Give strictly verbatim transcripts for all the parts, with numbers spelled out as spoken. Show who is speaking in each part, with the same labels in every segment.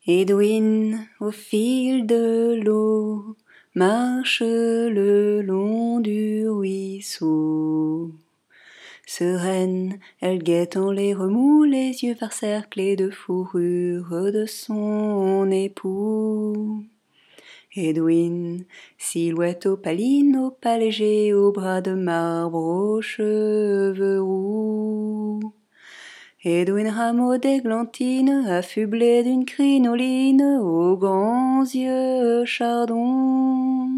Speaker 1: Edwin, au fil de l'eau, marche le long du ruisseau. Sereine, elle guette en les remous, les yeux encerclés de fourrure de son époux. Edwin, silhouette opaline, au pas léger, aux bras de marbre, aux cheveux roux. Edwin, rameau d'églantine, affublé d'une crinoline, aux grands yeux chardons.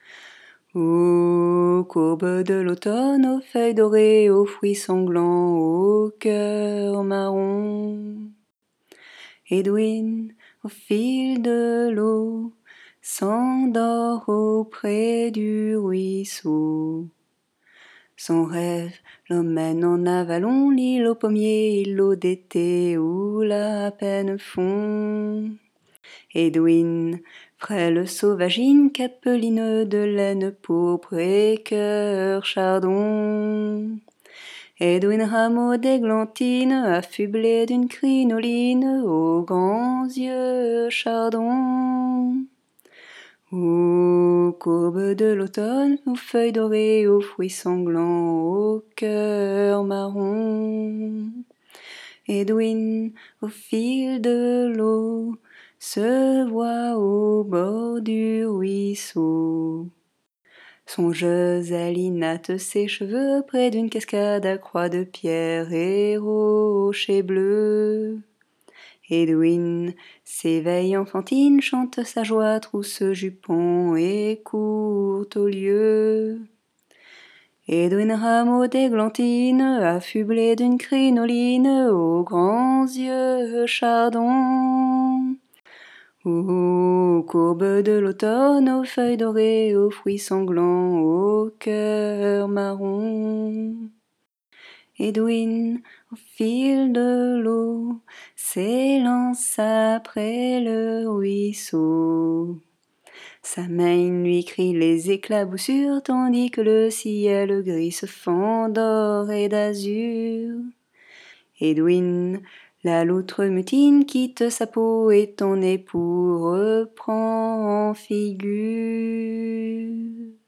Speaker 1: Aux courbes de l'automne, aux feuilles dorées, aux fruits sanglants, au cœur marron. Edwin, au fil de l'eau, s'endort auprès du ruisseau. Son rêve l'emmène en avalon, l'île aux pommiers, îlot d'été où la peine fond. Edwin, frêle sauvagine, capeline de laine pourpre et cœur chardon. Edwin, rameau d'églantine, affublé d'une crinoline, aux grands yeux chardon. Aux courbes de l'automne, aux feuilles dorées, aux fruits sanglants, au cœur marron. Edwin, au fil de l'eau, se voit au bord du ruisseau. Songeuse, elle inate ses cheveux près d'une cascade à croix de pierre et rochers bleus. Edwin s'éveille enfantine, chante sa joie, trousse jupon et court au lieu. Edwin, rameau d'églantine, affublé d'une crinoline, aux grands yeux chardon. Aux courbes de l'automne, aux feuilles dorées, aux fruits sanglants, au cœur marron. Edwin, au fil de l'eau, s'élance après le ruisseau. Sa main lui crie les éclaboussures, tandis que le ciel gris se fend d'or et d'azur. Edwin, la loutre mutine, quitte sa peau et ton époux reprend en figure.